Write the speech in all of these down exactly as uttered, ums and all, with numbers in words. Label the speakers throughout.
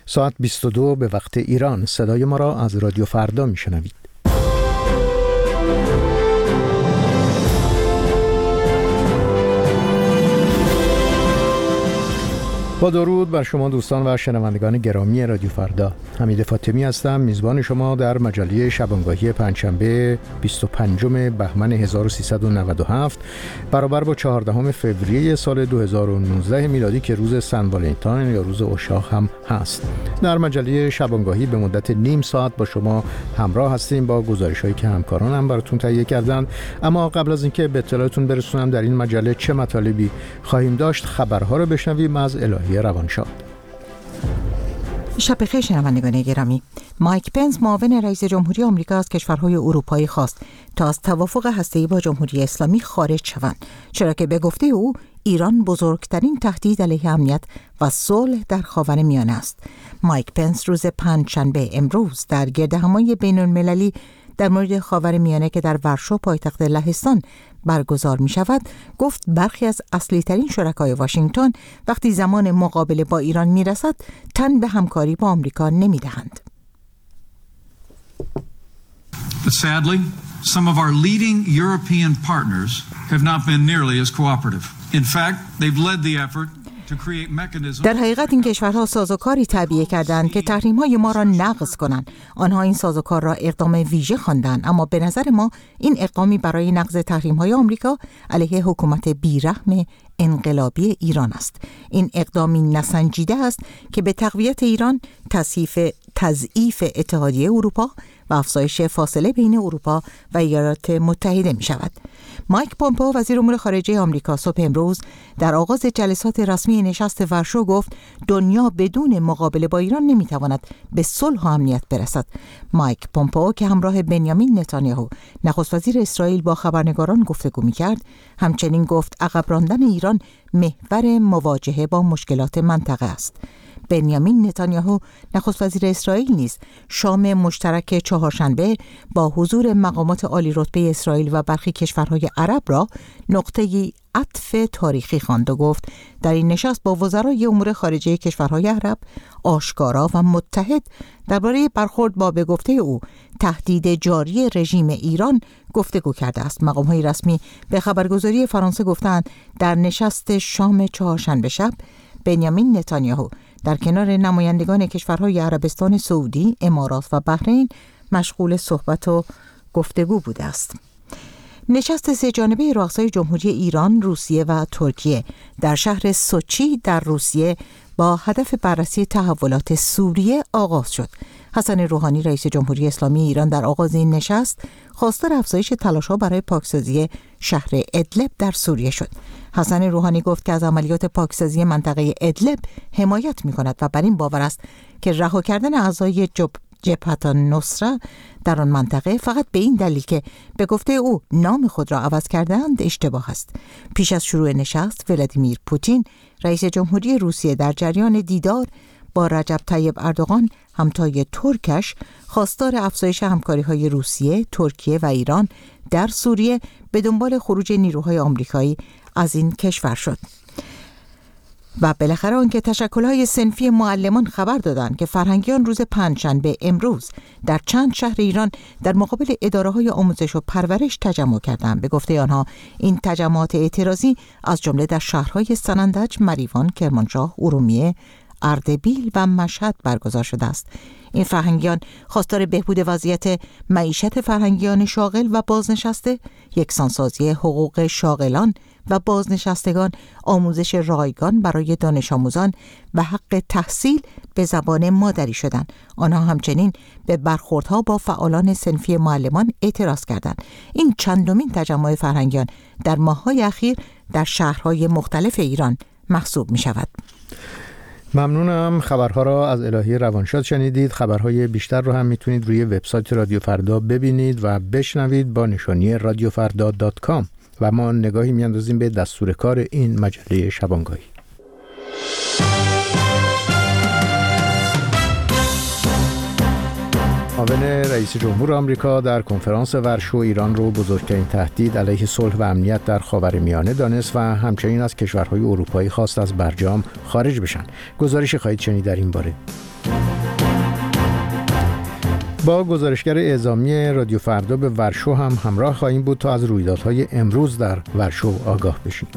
Speaker 1: ساعت بیست و دو به وقت ایران. صدای ما را از رادیو فردا میشنوید. با درود بر شما دوستان و شنوندگان گرامی رادیو فردا، حمید فاطمی هستم، میزبان شما در مجله شبانگاهی پنجشنبه بیست و پنجم بهمن هزار و سیصد و نود و هفت برابر با چهاردهم فوریه سال دو هزار و نوزده میلادی که روز سن والنتاین یا روز عشاق هم هست. در مجله شبانگاهی به مدت نیم ساعت با شما همراه هستیم با گزارش‌هایی که همکارانم براتون تهیه کردن. اما قبل از اینکه به اطلاعتون برسونم در این مجله چه مطالبی خواهیم داشت، خبرها رو بشنویم از الهی روانشاد.
Speaker 2: شب بخیر شنوندگان گرامی. مایک پنس معاون رئیس جمهوری آمریکا از کشورهای اروپایی خواست تا از توافق هسته‌ای با جمهوری اسلامی خارج شوند، چرا که به گفته او ایران بزرگترین تهدید علیه امنیت و صلح در خاورمیانه است. مایک پنس روز پنجشنبه امروز در گردهمایی بین‌المللی در مورد خاورمیانه که در ورشو پایتخت لهستان برگزار می شود گفت برخی از اصلی ترین شرکای واشنگتن وقتی زمان مقابله با ایران می رسد تن به همکاری با آمریکا نمی دهند.
Speaker 3: But sadly, some of our leading European partners have not been nearly as cooperative. In fact, they've led the effort.
Speaker 2: در حقیقت این کشورها سازوکاری تعبیه کردند که تحریم‌های ما را نقض کنند. آنها این سازوکار را اقدام ویژه خواندند، اما به نظر ما این اقدامی برای نقض تحریم‌های آمریکا علیه حکومت بیرحم انقلابی ایران است. این اقدامی نسنجیده است که به تقویت ایران، تضعیف تضعیف اتحادیه اروپا و افزایش فاصله بین اروپا و ایالات متحده می شود. مایک پومپئو وزیر امور خارجه آمریکا صبح امروز در آغاز جلسات رسمی نشست ورشو گفت دنیا بدون مقابله با ایران نمی تواند به صلح و امنیت برسد. مایک پومپئو که همراه بنیامین نتانیاهو نخست وزیر اسرائیل با خبرنگاران گفتگو می کرد، همچنین گفت عقب راندن ایران محور مواجهه با مشکلات منطقه است. بنیامین نتانیاهو نخست وزیر اسرائیل نیز شام مشترک چهارشنبه با حضور مقامات عالی رتبه اسرائیل و برخی کشورهای عرب را نقطه‌ای عطف تاریخی خواند و گفت در این نشست با وزرای امور خارجه کشورهای عرب آشکارا و متحد درباره برخورد با به گفته او تهدید جاری رژیم ایران گفتگو کرده است. مقام‌های رسمی به خبرگزاری فرانسه گفتند در نشست شام چهارشنبه شب بنیامین نتانیاهو در کنار نمایندگان کشورهای عربستان سعودی، امارات و بحرین مشغول صحبت و گفتگو بوده است. نشست سه جانبه رؤسای جمهوری ایران، روسیه و ترکیه در شهر سوچی در روسیه با هدف بررسی تحولات سوریه آغاز شد. حسن روحانی رئیس جمهوری اسلامی ایران در آغاز این نشست خواستار افزایش تلاش‌ها برای پاکسازی شهر ادلب در سوریه شد. حسن روحانی گفت که از عملیات پاکسازی منطقه ادلب حمایت می‌کند و بر این باور است که رها کردن اعضای جبهه النصره در آن منطقه فقط به این دلیل که به گفته او نام خود را عوض کردند اشتباه است. پیش از شروع نشست ولادیمیر پوتین رئیس جمهوری روسیه در جریان دیدار با رجب طیب اردوغان همتای ترکش خواستار افزایش همکاری‌های روسیه، ترکیه و ایران در سوریه به دنبال خروج نیروهای آمریکایی از این کشور شد. و بالاخره آنکه تشکل‌های صنفی معلمان خبر دادند که فرهنگیان روز پنجشنبه امروز در چند شهر ایران در مقابل اداره‌های آموزش و پرورش تجمع کردند. به گفته آنها این تجمعات اعتراضی از جمله در شهرهای سنندج، مریوان، کرمانشاه، ارومیه، اردبیل و مشهد برگزار شده است. این فرهنگیان خواستار بهبود وضعیت معیشت فرهنگیان شاغل و بازنشسته، یکسانسازی حقوق شاغلان و بازنشستگان، آموزش رایگان برای دانش آموزان و حق تحصیل به زبان مادری شدند. آنها همچنین به برخوردها با فعالان صنفی معلمان اعتراض کردند. این چندمین تجمع فرهنگیان در ماه‌های اخیر در شهرهای مختلف ایران محسوب می شود.
Speaker 1: ممنونم. خبرها را از الهی روانشاد شنیدید. خبرهای بیشتر رو هم میتونید روی وبسایت رادیو فردا ببینید و بشنوید با نشانی رادیو فردا دات کام. و ما نگاهی میاندازیم به دستور کار این مجله شبانگاهی. معاون رئیس جمهور آمریکا در کنفرانس ورشو ایران رو بزرگترین تهدید علیه صلح و امنیت در خاورمیانه دانست و همچنین از کشورهای اروپایی خواست از برجام خارج بشن. گزارشی خواهید شنید در این باره. با گزارشگر اعزامی رادیو فردا به ورشو هم همراه خواهیم بود تا از رویدادهای امروز در ورشو آگاه بشیم.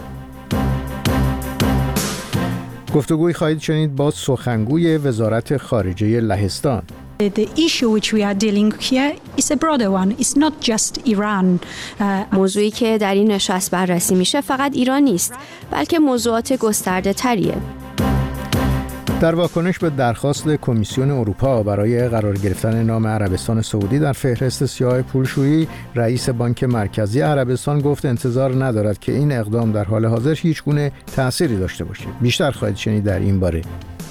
Speaker 1: گفتگوی خواهید شنید با سخنگوی وزارت خارجه لهستان.
Speaker 4: The issue which we are dealing here is a broader one. It's not just Iran.
Speaker 5: موضوعی که در این نشست بررسی میشه فقط ایران نیست، بلکه موضوعات گسترده تریه.
Speaker 1: در واکنش به درخواست کمیسیون اروپا برای قرار گرفتن نام عربستان سعودی در فهرست سیاه پولشویی، رئیس بانک مرکزی عربستان گفت انتظار ندارد که این اقدام در حال حاضر هیچ گونه تأثیری داشته باشه. بیشتر خواهید شنید در این باره.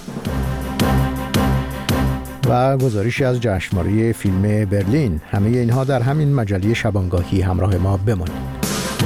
Speaker 1: و گزارشی از جشنواره فیلم برلین. همه اینها در همین مجله شبانگاهی. همراه ما بمانید.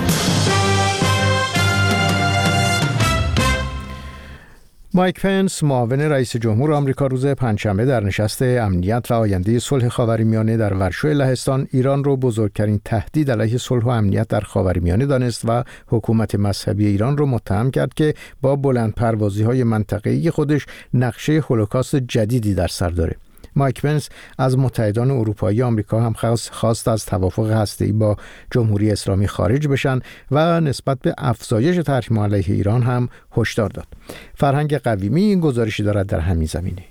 Speaker 1: مایک پنس، معاون رئیس جمهور آمریکا، روز پنجشنبه در نشست امنیت و آینده صلح خاورمیانه در ورشو لهستان ایران را بزرگترین تهدید علیه صلح و امنیت در خاورمیانه دانست و حکومت مذهبی ایران را متهم کرد که با بلندپروازی‌های منطقه‌ای خودش نقشه هولوکاست جدیدی در سر داره. مایک پنس از متحدان اروپایی آمریکا هم خواست از توافق هسته‌ای با جمهوری اسلامی خارج بشن و نسبت به افزایش تحریم علیه ایران هم هشدار داد. فرهنگ قویمی این گزارشی دارد در همین زمینه.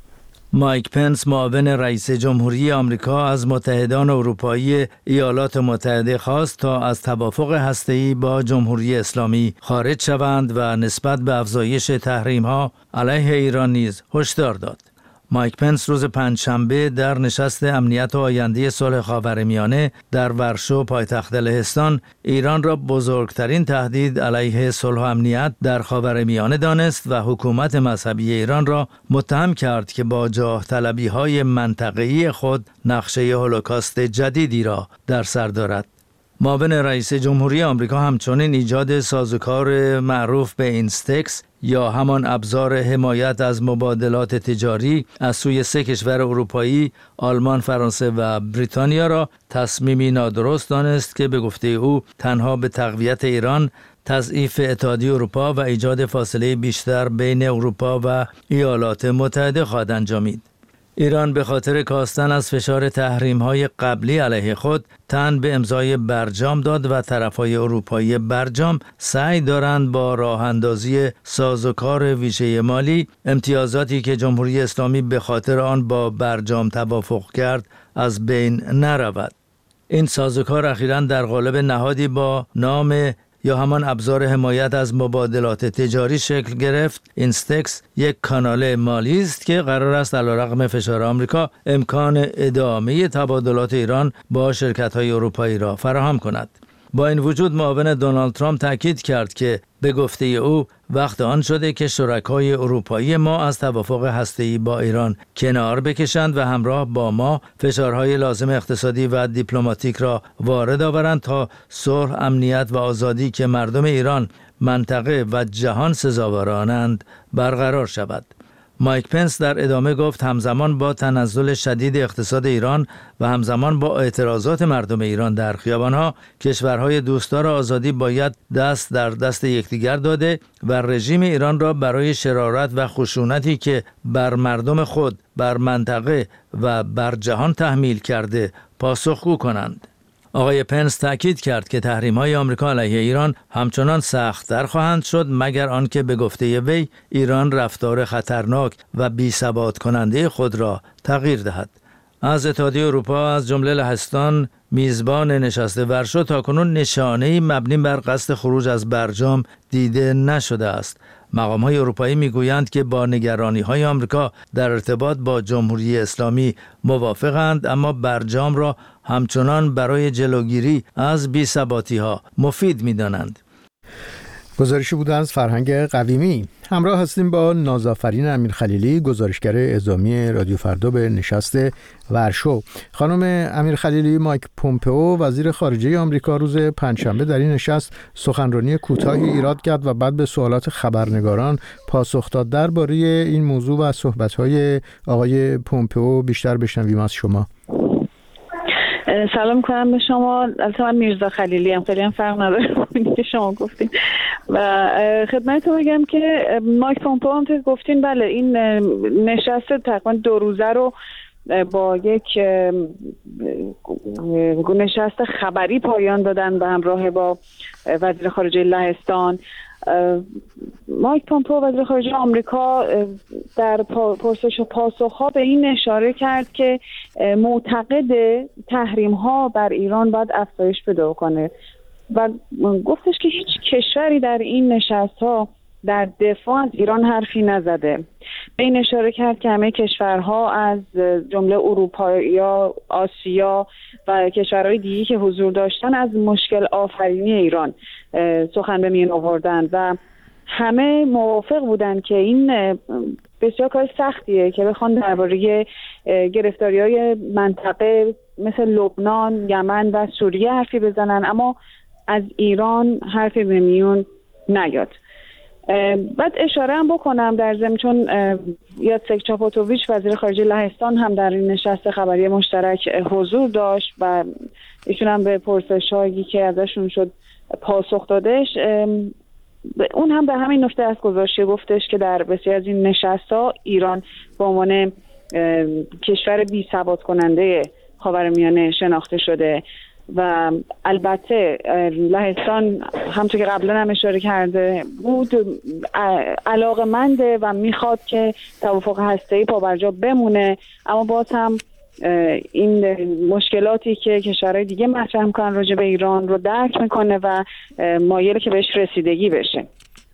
Speaker 6: مایک پنس، معاون رئیس جمهوری آمریکا، از متحدان اروپایی ایالات متحده خواست تا از توافق هسته‌ای با جمهوری اسلامی خارج شوند و نسبت به افزایش تحریم‌ها علیه ایران نیز هشدار داد. مایک پنس روز پنجشنبه در نشست امنیت و آینده صلح خاورمیانه در ورشو پایتخت لهستان ایران را بزرگترین تهدید علیه صلح و امنیت در خاورمیانه دانست و حکومت مذهبی ایران را متهم کرد که با جاه طلبی‌های منطقه‌ای خود نقشه هولوکاست جدیدی را در سر دارد. معاون رئیس جمهوری آمریکا همچنین ایجاد سازوکار معروف به اینستکس یا همان ابزار حمایت از مبادلات تجاری از سوی سه کشور اروپایی، آلمان، فرانسه و بریتانیا را تصمیمی نادرست دانست که به گفته او تنها به تقویت ایران، تضعیف اتحادیه اروپا و ایجاد فاصله بیشتر بین اروپا و ایالات متحده خواهد انجامید. ایران به خاطر کاستن از فشار تحریم‌های قبلی علیه خود تن به امضای برجام داد و طرف‌های اروپایی برجام سعی دارند با راه‌اندازی سازوکار ویژه مالی امتیازاتی که جمهوری اسلامی به خاطر آن با برجام توافق کرد از بین نرود. این سازوکار اخیراً در قالب نهادی با نام یا همان ابزار حمایت از مبادلات تجاری شکل گرفت. اینستکس یک کانال مالی است که قرار است علیرغم فشار آمریکا امکان ادامه تبادلات ایران با شرکت‌های اروپایی را فراهم کند. با این وجود معاون دونالد ترامپ تاکید کرد که به گفته او وقت آن شده که شرکای اروپایی ما از توافق هسته‌ای با ایران کنار بکشند و همراه با ما فشارهای لازم اقتصادی و دیپلماتیک را وارد آورند تا صلح، امنیت و آزادی که مردم ایران، منطقه و جهان سزاوارانند برقرار شود. مایک پنس در ادامه گفت همزمان با تنزل شدید اقتصاد ایران و همزمان با اعتراضات مردم ایران در خیابانها، کشورهای دوستدار آزادی باید دست در دست یکدیگر داده و رژیم ایران را برای شرارت و خشونتی که بر مردم خود، بر منطقه و بر جهان تحمیل کرده پاسخگو کنند. آقای پنس تأکید کرد که تحریم‌های آمریکا علیه ایران همچنان سخت‌تر خواهند شد مگر آنکه به گفته وی ایران رفتار خطرناک و بی‌ثبات کننده خود را تغییر دهد. از اتحادیه اروپا از جمله لهستان میزبان نشست ورشو تاکنون نشانه‌ای مبنی بر قصد خروج از برجام دیده نشده است. مقام‌های اروپایی می‌گویند که با نگرانی‌های آمریکا در ارتباط با جمهوری اسلامی موافقند، اما برجام را همچنان برای جلوگیری از بی‌ثباتی‌ها مفید می‌دانند.
Speaker 1: گزارشی بود از فرهنگ قویمی. همراه هستیم با نازآفرین امیرخلیلی، گزارشگر اعزامی رادیو فردا به نشست ورشو. خانم امیرخلیلی، مایک پومپئو وزیر خارجه آمریکا روز پنجشنبه در این نشست سخنرانی کوتاهی ایراد کرد و بعد به سوالات خبرنگاران پاسخ داد. درباره این موضوع و صحبت‌های آقای پومپئو بیشتر بشنویم از شما.
Speaker 7: سلام کنم به شما. البته من میرزا خلیلی هم، خیلی هم فرق نداره که شما گفتین. و خدمتتون بگم که مایک پومپئو هم که گفتین، بله این نشست تقریبا دو روزه رو با یک نشست خبری پایان دادن به همراه با وزیر خارجه لهستان. مایک پامپئو وزیر خارجه آمریکا در پرسش و پاسخ‌ها به این اشاره کرد که معتقد تحریم‌ها بر ایران باید افزایش پیدا کنه و گفتش که هیچ کشوری در این نشست‌ها در دفاع از ایران حرفی نزده. به این اشاره کرد که همه کشورها از جمله اروپا یا آسیا و کشورهای دیگی که حضور داشتن از مشکل آفرینی ایران سخن به میان آوردند و همه موافق بودند که این بسیار کار سختیه که بخوان درباره گرفتاری‌های منطقه مثل لبنان، یمن و سوریه حرفی بزنن اما از ایران حرفی به میون نیاد. بعد اشاره هم بکنم در ضمن چون یاتسک چاپوتوویچ وزیر خارجه لهستان هم در این نشست خبری مشترک حضور داشت و ایشون هم به پرسش‌هایی که ازشون شد پاسخ دادش. اون هم به همین نکته از گذاشته گفتش که در بسیاری از این نشست‌ها ایران به عنوان کشور بی ثبات کننده خاورمیانه شناخته شده و البته لهستان همونطور که قبلا هم اشاره کرده بود علاقه‌منده و میخواد که توافق هسته‌ای پابرجا بمونه، اما باز هم این مشکلاتی که کشورهای دیگه مطرح میکنن راجع به ایران رو درک میکنه و مایله که بهش رسیدگی بشه.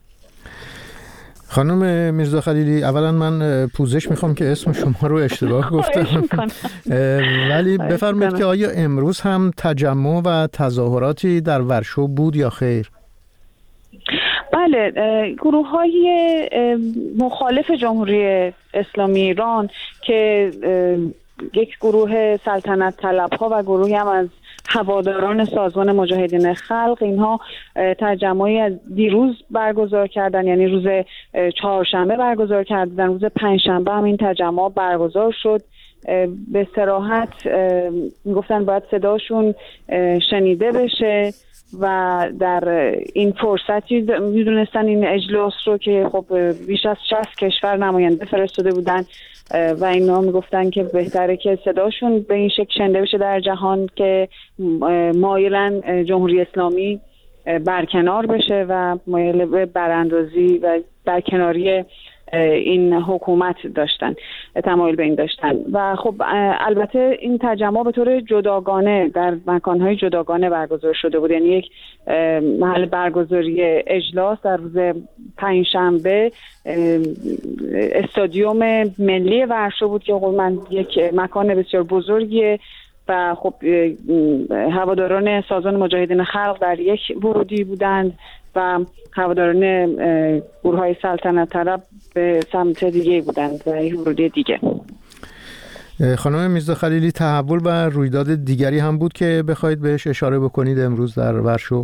Speaker 1: خانم میرزا خلیلی، اولا من پوزش میخوام که اسم شما رو اشتباه گفتم، ولی بفرمایید که آیا امروز هم تجمع و تظاهراتی در ورشو بود یا خیر؟
Speaker 7: بله، گروه های مخالف جمهوری اسلامی ایران که یک گروه سلطنت طلب ها و گروهی هم از هواداران سازمان مجاهدین خلق، اینها تجمعی از دیروز برگزار کردن، یعنی روز چهارشنبه برگزار کردن، روز پنجشنبه هم این تجمع برگزار شد. به صراحت میگفتن باید صداشون شنیده بشه و در این فرصتی میدونستن این اجلاس رو که خب بیش از شصت کشور نماینده فرستاده بودن و اینا میگفتن که بهتره که صداشون به این شکل شنیده بشه در جهان که مایلن جمهوری اسلامی برکنار بشه و مایل به براندازی و برکناری این حکومت داشتن، تمایل به این داشتن. و خب البته این تجمع به طور جداگانه در مکانهای جداگانه برگزار شده بود، یعنی یک محل برگزاری اجلاس در روز پنجشنبه استادیوم ملی ورشو بود که خب من یک مکان بسیار بزرگیه و خب هواداران سازمان مجاهدین خلق در یک ورودی بودند و هواداران گروه‌های سلطنت طلب به سمت دیگه بودند و یک ورودی دیگه.
Speaker 1: خانم میرزا خلیلی، تحول و رویداد دیگری هم بود که بخواید بهش اشاره بکنید امروز در ورشو؟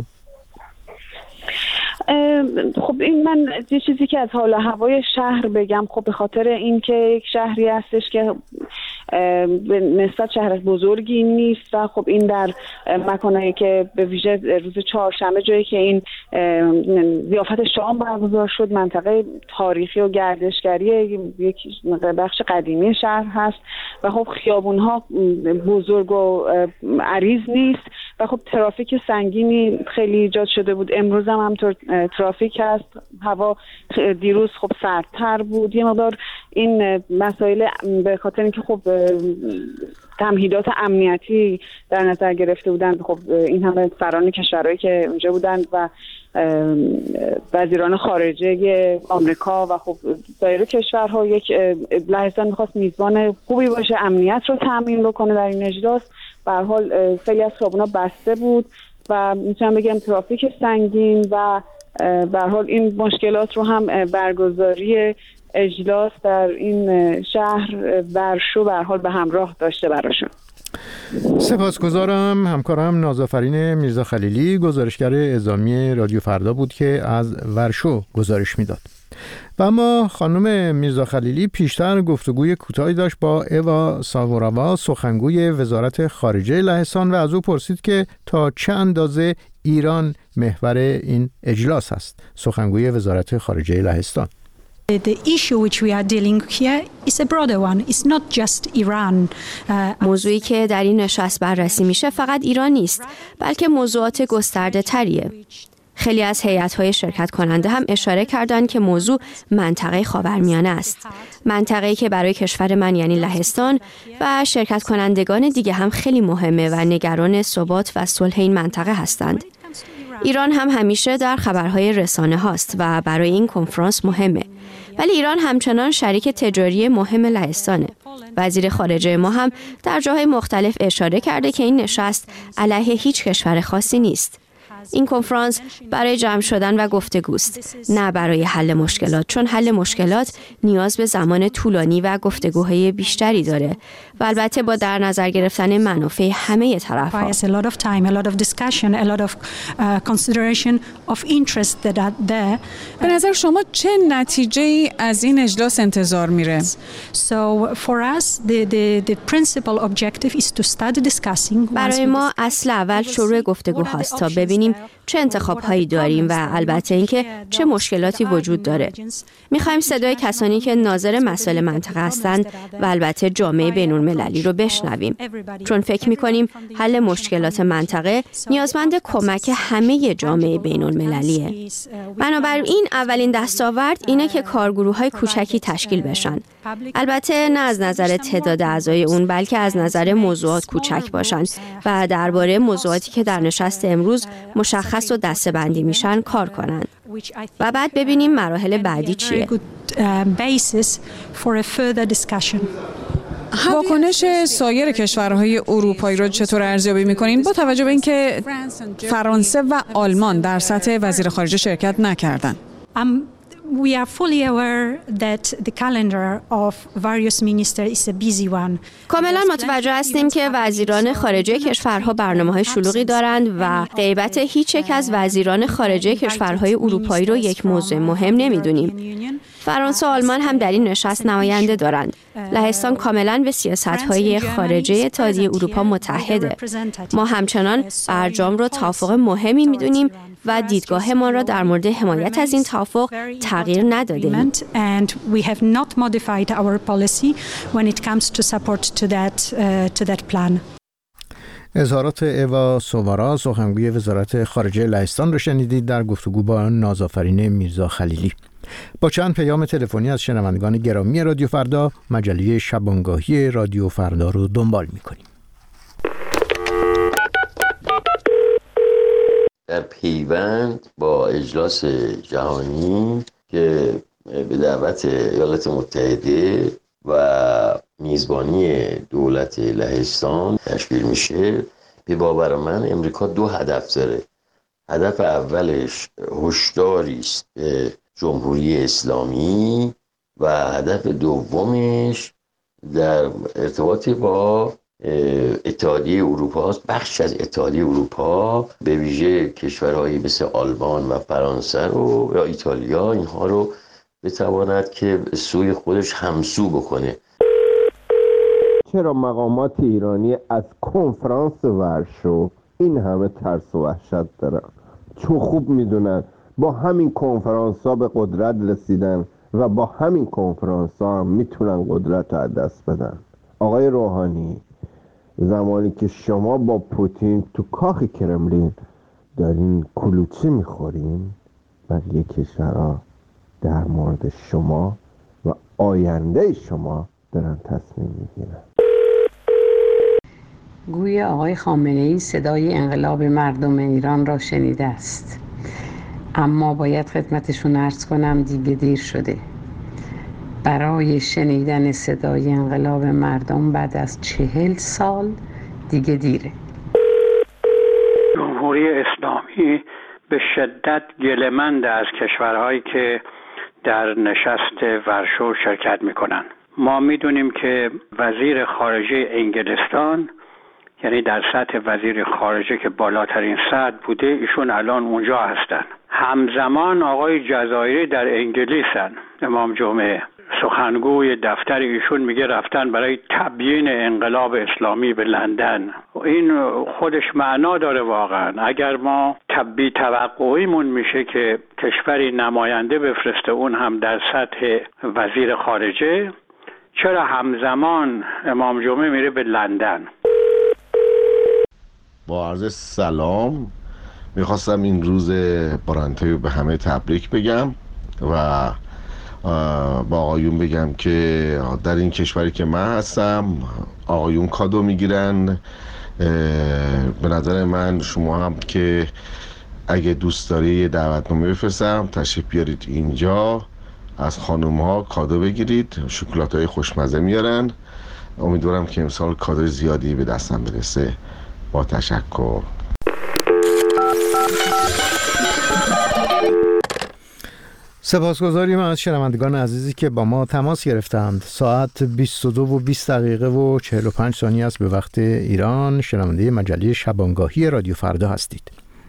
Speaker 7: خب این من یه چیزی که از حال هوای شهر بگم، خب به خاطر اینکه یک شهری هستش که به نسبت شهر بزرگی نیست و خب این در مکانایی که به ویژه روز چهارشنبه جایی که این ضیافت شام برگزار شد منطقه تاریخی و گردشگری یک بخش قدیمی شهر هست و خب خیابون‌ها بزرگ و عریض نیست و خب ترافیک سنگینی خیلی ایجاد شده بود. امروز هم همطور ترافیک هست، هوا دیروز خب سردتر بود. یه مقدار این مسائل به خاطر اینکه خب تمهیدات امنیتی در نظر گرفته بودند، خب این همه سران کشورهایی که اونجا بودند و وزیران خارجه آمریکا و خب سایر کشورها، یک لهستان می‌خواست میزبان خوبی باشه، امنیت رو تامین بکنه در این اجلاس. به هر حال خیلی از خیابونا بسته بود و میتونم بگم ترافیک سنگین و به هر حال این مشکلات رو هم برگزاری اجلاس در این شهر ورشو به هر حال به همراه داشته براشون.
Speaker 1: سپاسگزارم. همکارم نازآفرین میرزا خلیلی، گزارشگر اعزامی رادیو فردا بود که از ورشو گزارش میداد. و اما خانم میرزا خلیلی پیشتر گفتگوی کوتاهی داشت با ایوا ساووراوا، سخنگوی وزارت خارجه لهستان، و از او پرسید که تا چه اندازه ایران محور این اجلاس است. سخنگوی وزارت خارجه لهستان:
Speaker 4: The issue which we are dealing here is a broader one. It's not just Iran.
Speaker 5: موضوعی که در این نشست بررسی میشه فقط ایران نیست، بلکه موضوعات گسترده تریه. خیلی از هیئت‌های شرکت کننده هم اشاره کردند که موضوع منطقه خاورمیانه است. منطقه‌ای که برای کشور من یعنی لهستان و شرکت کنندگان دیگه هم خیلی مهمه و نگران ثبات و صلح این منطقه هستند. ایران هم همیشه در خبرهای رسانه هاست و برای این کنفرانس مهمه. ولی ایران همچنان شریک تجاری مهم لهستانه. وزیر خارجه ما هم در جاهای مختلف اشاره کرده که این نشست علیه هیچ کشور خاصی نیست. این کنفرانس برای جمع شدن و گفتگوست، نه برای حل مشکلات، چون حل مشکلات نیاز به زمان طولانی و گفتگوهای بیشتری داره و البته با در نظر گرفتن منافع همه طرف‌ها.
Speaker 8: به نظر شما چه نتیجه‌ای از این اجلاس انتظار میره؟
Speaker 5: برای ما اصل اول شروع گفتگو هاست تا ببینیم چه انتخاب‌هایی داریم و البته اینکه چه مشکلاتی وجود داره. می‌خوایم صدای کسانی که ناظر مسائل منطقه هستند و البته جامعه بین‌المللی رو بشنویم، چون فکر می‌کنیم حل مشکلات منطقه نیازمند کمک همه جامعه بین‌المللیه. بنابراین اولین دستاورد اینه که کارگروه‌های کوچکی تشکیل بشن. البته نه از نظر تعداد اعضای اون، بلکه از نظر موضوعات کوچک باشن و درباره موضوعاتی که در نشست امروز مشخص و دسته‌بندی میشن کار کنن و بعد ببینیم مراحل بعدی چیه.
Speaker 8: واکنش سایر کشورهای اروپایی را چطور ارزیابی می‌کنین با توجه به اینکه فرانسه و آلمان در سطح وزیر خارجه شرکت نکردند؟
Speaker 4: We are fully aware that the calendar of various ministers is a busy one.
Speaker 5: کاملا متوجه هستیم که وزیران خارجه کشورها برنامه‌های شلوغی دارند و غیبت هیچ یک از وزیران خارجه کشورهای اروپایی رو یک موضوع مهم نمی‌دونیم. فرانسه و آلمان هم در این نشست نماینده دارند. لهستان کاملا به سیاست‌های خارجه اتحادیه اروپا متحده. ما همچنان برجام رو توافق مهمی می‌دونیم و دیدگاهمان را در مورد حمایت از این توافق تغییر ندادیم.
Speaker 1: اظهارات اوا سوارا، سخنگوی وزارت خارجه لهستان را شنیدید در گفتگو با نازآفرین میرزا خلیلی. با چند پیام تلفنی از شنوندگان گرامی رادیو فردا، مجله شبانگاهی رادیو فردا رو دنبال می‌کنیم.
Speaker 9: در پیوند با اجلاس جهانی که به دعوت ایالات متحده و میزبانی دولت لهستان تشکیل میشه، به باور من امریکا دو هدف داره. هدف اولش هشداری است به جمهوری اسلامی و هدف دومش در ارتباط با اتحادیه اروپا است. بخش از اتحادیه اروپا به ویژه کشورهایی مثل آلمان و فرانسه رو یا ایتالیا اینها رو بتواند که سوی خودش همسو بکنه.
Speaker 10: چرا مقامات ایرانی از کنفرانس ورشو این همه ترس و وحشت دارن؟ چون خوب میدونن با همین کنفرانس ها به قدرت رسیدن و با همین کنفرانس ها هم میتونن قدرت رو از دست بدن. آقای روحانی، زمانی که شما با پوتین تو کاخ کرملین دارین کلوچه میخورین، بقیه کشورها در مورد شما و آینده شما دارن تصمیم میگیرن.
Speaker 11: گویا آقای خامنه‌ای صدای انقلاب مردم ایران را شنیده است، اما باید خدمتشون عرض کنم دیگه دیر شده. برای شنیدن صدای انقلاب مردم بعد از چهل سال دیگه دیره.
Speaker 12: جمهوری اسلامی به شدت گله‌مند از کشورهایی که در نشست ورشو شرکت میکنن. ما میدونیم که وزیر خارجه انگلستان، یعنی در سطح وزیر خارجه که بالاترین سطح بوده، ایشون الان اونجا هستن. همزمان آقای جزایری در انگلیسن، امام جمعه. سخنگوی دفتر ایشون میگه رفتن برای تبیین انقلاب اسلامی به لندن. این خودش معنا داره واقعا. اگر ما طبی توقعیمون میشه که کشوری نماینده بفرسته اون هم در سطح وزیر خارجه، چرا همزمان امام جمعه میره به لندن؟
Speaker 13: با عرض سلام، میخواستم این روز بارنتیو به همه تبریک بگم و با آقایون بگم که در این کشوری که من هستم آقایون کادو میگیرن. به نظر من شما هم که اگه دوست داری یه دعوتنامه بفرستم تشریف بیارید اینجا، از خانوم ها کادو بگیرید، شکلات های خوشمزه میارن. امیدوارم که امسال کادو زیادی به دستم برسه. با تشکر.
Speaker 1: سپاسگزاریم از شنوندگان عزیزی که با ما تماس گرفتند. ساعت بیست و دو و بیست دقیقه و چهل و پنج ثانیه است به وقت ایران. شنونده مجله شبانگاهی رادیو فردا هستید.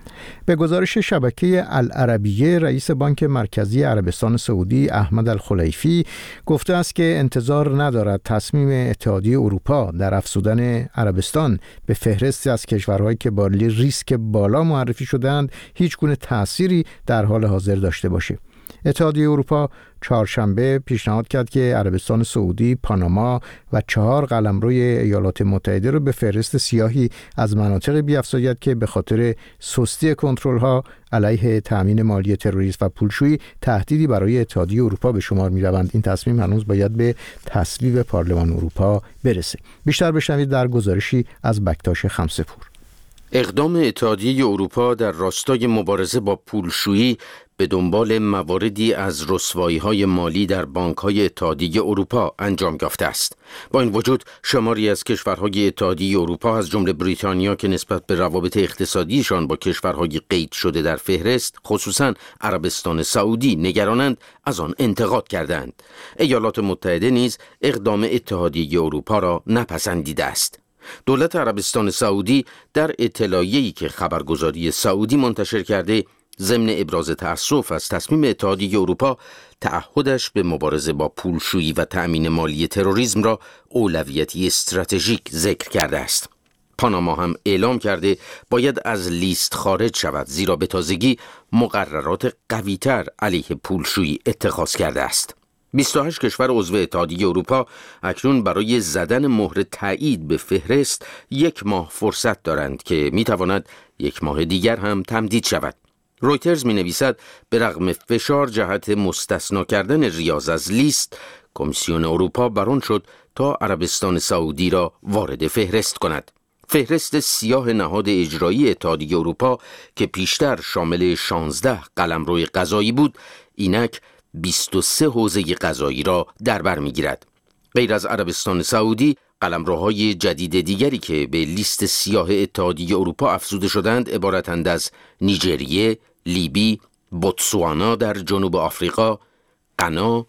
Speaker 1: به گزارش شبکه العربیه، رئیس بانک مرکزی عربستان سعودی احمد الخلیفی گفته است که انتظار ندارد تصمیم اتحادیه اروپا در افزودن عربستان به فهرستی از کشورهایی که با ریسک بالا معرفی شدند هیچ گونه تأثیری در حال حاضر داشته باشه. اتحادیه اروپا چهارشنبه پیشنهاد کرد که عربستان سعودی، پاناما و چهار قلمروی ایالات متحده را به فهرست سیاهی از مناطق بیفزاید که به خاطر سستی کنترل‌ها علیه تأمین مالی تروریسم و پولشویی تهدیدی برای اتحادیه اروپا به شمار می‌روند. این تصمیم هنوز باید به تصویب پارلمان اروپا برسه. بیشتر بشنوید در گزارشی از بکتاش خمسه‌پور.
Speaker 14: اقدام اتحادیه اروپا در راستای مبارزه با پولشویی به دنبال مواردی از رسوایی‌های مالی در بانک‌های اتحادیه اروپا انجام یافته است. با این وجود شماری از کشورهای اتحادیه اروپا از جمله بریتانیا که نسبت به روابط اقتصادیشان با کشورهای قید شده در فهرست، خصوصاً عربستان سعودی، نگرانند از آن انتقاد کردند. ایالات متحده نیز اقدام اتحادیه اروپا را نپسندیده است. دولت عربستان سعودی در اطلاعیه‌ای که خبرگزاری سعودی منتشر کرده ضمن ابراز تأسف از تصمیم اتحادیه اروپا تعهدش به مبارزه با پولشویی و تأمین مالی تروریسم را اولویتی استراتژیک ذکر کرده است. پاناما هم اعلام کرده باید از لیست خارج شود، زیرا به تازگی مقررات قوی‌تر علیه پولشویی اتخاذ کرده است. بیست و هشت کشور عضو اتحادیه اروپا اکنون برای زدن مهر تایید به فهرست یک ماه فرصت دارند که میتواند یک ماه دیگر هم تمدید شود. رویترز می نویسد به رغم فشار جهت مستثنا کردن ریاض از لیست، کمیسیون اروپا بران شد تا عربستان سعودی را وارد فهرست کند. فهرست سیاه نهاد اجرایی اتحادیه اروپا که پیشتر شامل شانزده قلمرو قضایی بود، اینک بیست و سه حوزه قضایی را در بر می‌گیرد. غیر از عربستان سعودی، قلمروهای جدید دیگری که به لیست سیاه اتحادیه اروپا افزوده شدند عبارتند از نیجریه، لیبی، بوتسوانا در جنوب آفریقا، غنا،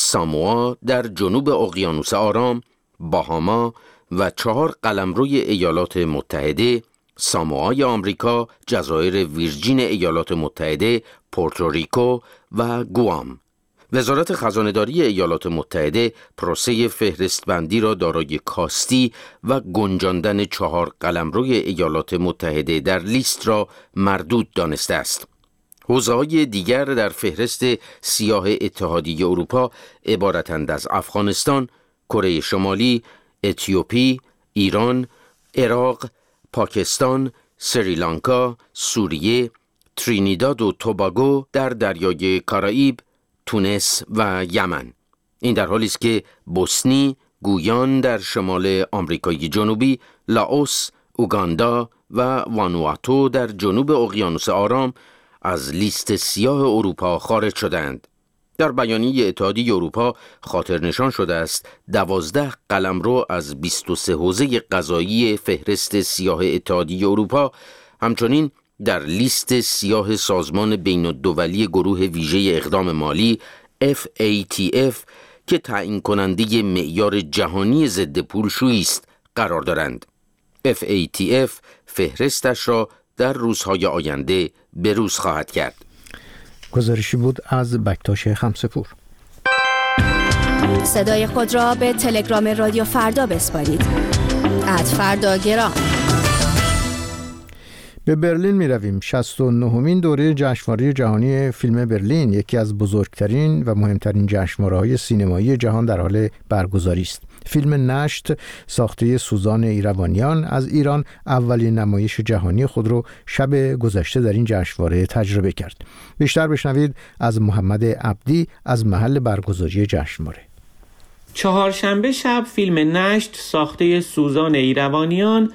Speaker 14: ساموا در جنوب اقیانوس آرام، باهاما و چهار قلمروی ایالات متحده، ساموآی آمریکا، جزایر ویرجین ایالات متحده، پورتوریکو و گوام. وزارت خزانه‌داری ایالات متحده پروسه فهرستبندی را دارای کاستی و گنجاندن چهار قلمروی ایالات متحده در لیست را مردود دانسته است. حوزه‌های دیگر در فهرست سیاه اتحادیه اروپا عبارتند از افغانستان، کره شمالی، اتیوپی، ایران، عراق، پاکستان، سریلانکا، سوریه، ترینیداد و توباگو در دریای کارائیب، تونس و یمن. این در حالی است که بوسنی، گویان در شمال آمریکای جنوبی، لاوس، اوگاندا و وانواتو در جنوب اقیانوس آرام از لیست سیاه اروپا خارج شدند. در بیانیه اتحادیه اروپا خاطر نشان شده است دوازده قلمرو از بیست و سه حوزه قضایی فهرست سیاه اتحادیه اروپا همچنین در لیست سیاه سازمان بین الدولی گروه ویژه اقدام مالی اف ای تی اف که تعیین کننده معیار جهانی ضد پولشویی است قرار دارند. اف ای تی اف فهرستش را در روزهای آینده بروز خواهد کرد.
Speaker 1: گزارشی بود از بکتاش خمسه‌پور.
Speaker 5: صدای خود را به تلگرام رادیو فردا بسپارید. ات فردا گرام.
Speaker 1: به برلین می رویم. شصت و نهمین دوره جشنواره جهانی فیلم برلین یکی از بزرگترین و مهمترین جشنواره‌های سینمایی جهان در حال برگزاری است. فیلم نشت ساخته سوزان ایروانیان از ایران اولین نمایش جهانی خود را شب گذشته در این جشنواره تجربه کرد. بیشتر بشنوید از محمد عبدی از محل برگزاری جشنواره.
Speaker 15: چهارشنبه شب فیلم نشت ساخته سوزان ایروانیان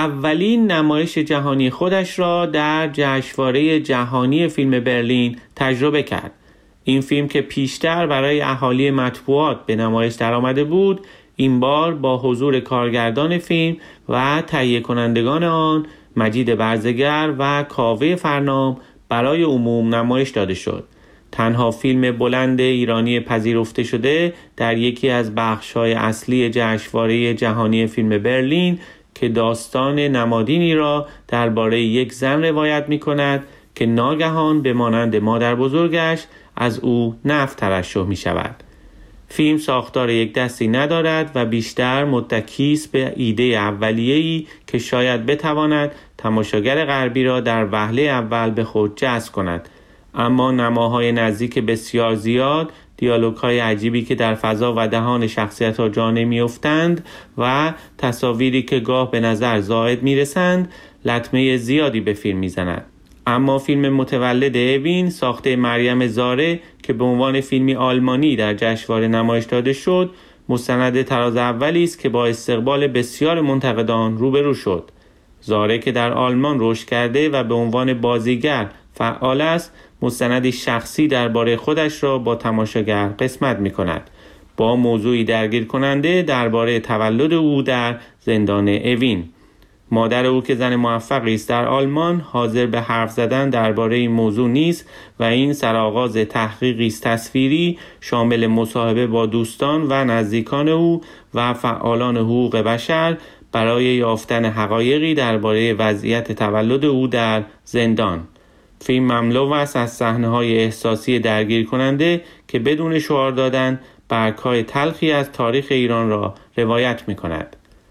Speaker 15: اولین نمایش جهانی خودش را در جشنواره جهانی فیلم برلین تجربه کرد. این فیلم که پیشتر برای اهالی مطبوعات به نمایش درآمده بود، این بار با حضور کارگردان فیلم و تهیه کنندگان آن مجید برزگر و کاوه فرنام برای عموم نمایش داده شد. تنها فیلم بلند ایرانی پذیرفته شده در یکی از بخش‌های اصلی جشنواره جهانی فیلم برلین که داستان نمادینی را درباره یک زن روایت می‌کند که ناگهان به مانند مادر بزرگش از او نفی ترشح می‌شود. فیلم ساختار یک دستی ندارد و بیشتر متکی است به ایده اولیه‌ای که شاید بتواند تماشاگر غربی را در وهله اول به خود جذب کند، اما نماهای نزدیک بسیار زیاد، دیالوگ‌های عجیبی که در فضا و دهان شخصیت‌ها جا نمی‌افتند و تصاویری که گاه به نظر زائد می‌رسند، لطمه زیادی به فیلم می‌زنند. اما فیلم متولد اوین ساخته مریم زاره که به عنوان فیلمی آلمانی در جشنواره نمایش داده شد، مستند تراز اولی است که با استقبال بسیار منتقدان روبرو شد. زاره که در آلمان رشد کرده و به عنوان بازیگر فعال است، مستندی شخصی درباره خودش را با تماشاگر قسمت می‌کند، با موضوعی درگیر کننده درباره تولد او در زندان اوین. مادر او که زن موفقی است در آلمان حاضر به حرف زدن درباره این موضوع نیست و این سرآغاز تحقیقی است تصویری شامل مصاحبه با دوستان و نزدیکان او و فعالان حقوق بشر برای یافتن حقایقی درباره وضعیت تولد او در زندان. فیلم مملو است از صحنه‌های احساسی درگیر کننده که بدون شعار دادن برگ‌های تلخی از تاریخ ایران را روایت می‌کند.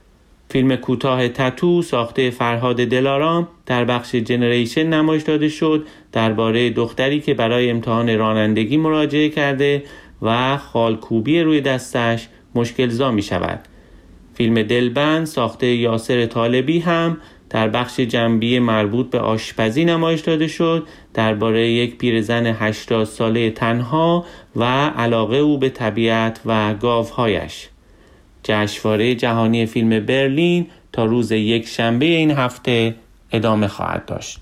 Speaker 15: فیلم کوتاه تتو ساخته فرهاد دلارام در بخش جنریشن نمایش داده شد، درباره دختری که برای امتحان رانندگی مراجعه کرده و خالکوبی روی دستش مشکل‌زا می‌شود. فیلم دلبند ساخته یاسر طالبی هم در بخش جنبی مربوط به آشپزی نمایش داده شد، درباره یک پیرزن هشتاد ساله تنها و علاقه او به طبیعت و گاوهایش. جشنواره جهانی فیلم برلین تا روز یک شنبه این هفته ادامه خواهد داشت.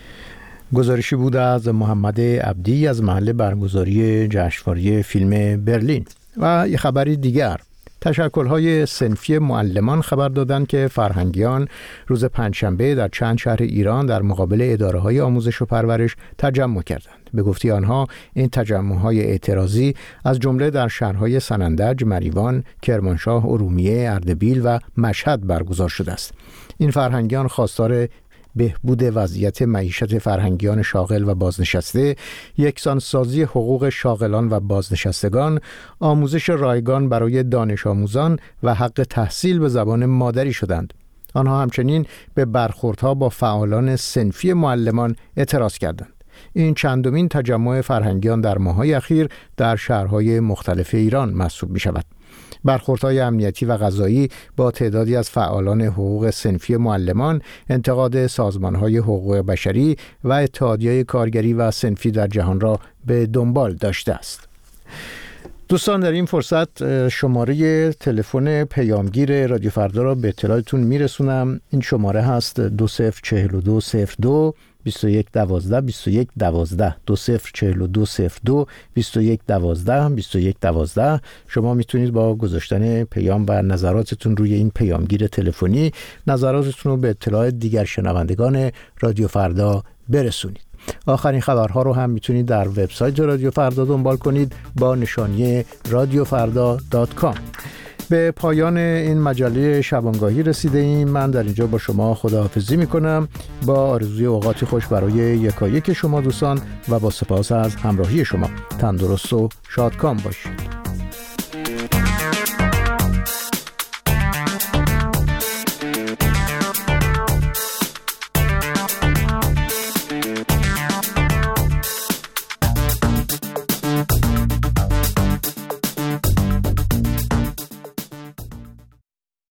Speaker 1: گزارشی بود از محمد عبدی از محل برگزاری جشنواره فیلم برلین. و یه خبری دیگر، تشکل‌های صنفی معلمان خبر دادند که فرهنگیان روز پنجشنبه در چند شهر ایران در مقابل اداره‌های آموزش و پرورش تجمع کردند. به گفته آنها این تجمع‌های اعتراضی از جمله در شهرهای سنندج، مریوان، کرمانشاه، ارومیه، اردبیل و مشهد برگزار شده است. این فرهنگیان خواستار بهبود وضعیت معیشت فرهنگیان شاغل و بازنشسته، یکسانسازی حقوق شاغلان و بازنشستگان، آموزش رایگان برای دانش آموزان و حق تحصیل به زبان مادری شدند. آنها همچنین به برخوردها با فعالان صنفی معلمان اعتراض کردند. این چندمین تجمع فرهنگیان در ماه‌های اخیر در شهرهای مختلف ایران محسوب می شود. برخوردهای امنیتی و قضایی با تعدادی از فعالان حقوق صنفی معلمان، انتقاد سازمانهای حقوق بشری و اتحادیه‌های کارگری و صنفی در جهان را به دنبال داشته است. دوستان، در این فرصت شماره تلفن پیامگیر رادیو فردا را به اطلاعتون میرسونم. این شماره هست دو صفر چهل و دو صفر دو بیست و یک دوازده بیست و یک دوازده دو صفر چهل و دو صفر دو بیست و یک دوازده بیست و یک دوازده. شما میتونید با گذاشتن پیام و نظراتتون روی این پیامگیر تلفنی نظراتتون رو به اطلاع دیگر شنوندگان رادیو فردا برسونید. آخرین خبرها رو هم میتونید در وبسایت رادیو فردا دنبال کنید با نشانی رادیو فردا دات کام. به پایان این مجله شبانگاهی رسیده ایم. من در اینجا با شما خداحافظی میکنم با آرزوی اوقاتی خوش برای یکایک شما دوستان و با سپاس از همراهی شما. تندرست و شادکام باشید.